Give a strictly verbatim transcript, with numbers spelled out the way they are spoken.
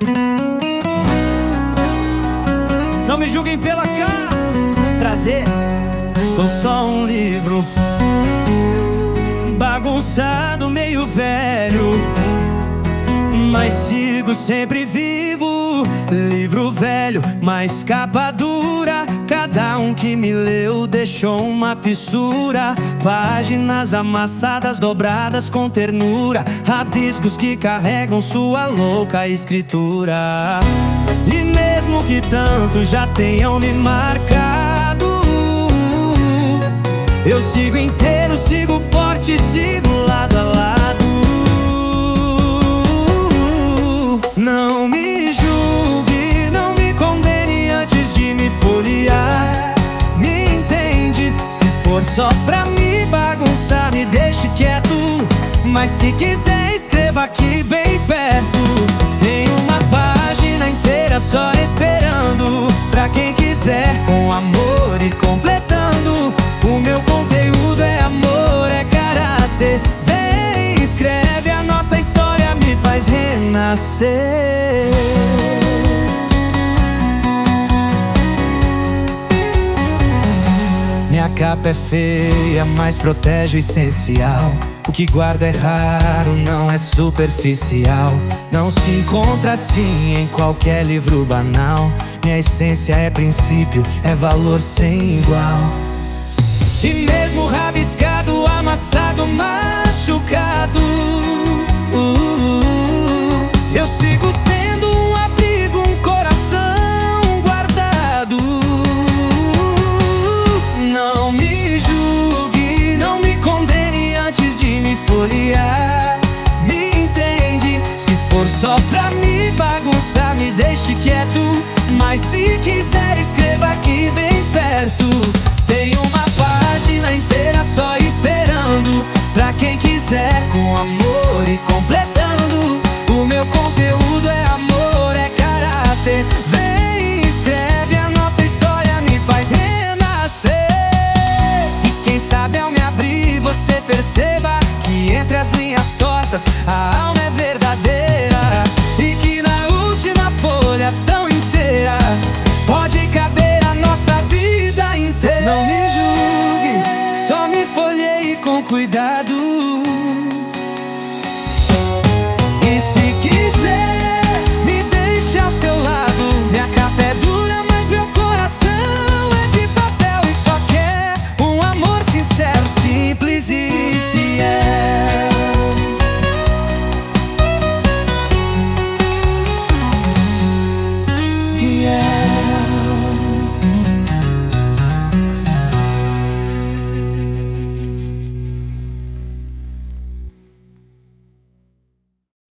Não me julguem pela cara. Prazer, sou só um livro bagunçado, meio velho, mas sigo sempre vivo. Livro velho, mas capa dura. Cada um que me leu deixou uma fissura. Páginas amassadas, dobradas com ternura. Rabiscos que carregam sua louca escritura. E mesmo que tanto já tenham me marcado, eu sigo inteiro, sigo forte, sigo lado a lado. Não me julgue, não me condene antes de me folhear. Me entende? Se for só pra me bagunçar, me deixe quieto. Mas se quiser, escreva aqui bem perto. Tem uma página inteira só esperando pra quem quiser, com amor e completando. O meu conteúdo é amor, é caráter. Vem, escreve, a nossa história me faz renascer. Minha capa é feia, mas protege o essencial. O que guarda é raro, não é superficial. Não se encontra assim em qualquer livro banal. Minha essência é princípio, é valor sem igual. E mesmo rabiscado, amassado, machucado, uh, uh, eu sigo sendo um abrigo, um coração guardado. Não me julgue, não me condene antes de me folhear. Me entende? Se for só pra me bagunçar, me deixe quieto. Mas se quiser, escreva aqui bem perto. Tem uma página inteira só esperando pra quem quiser, com amor e completando. O meu conteúdo é amor, é caráter. Vem, escreve, a nossa história me faz renascer. E quem sabe ao me abrir você perceba que entre as linhas tortas a alma é verdadeira. E que na última folha tão inteira pode caber a nossa vida inteira. Não me julgue, só me folheie com cuidado.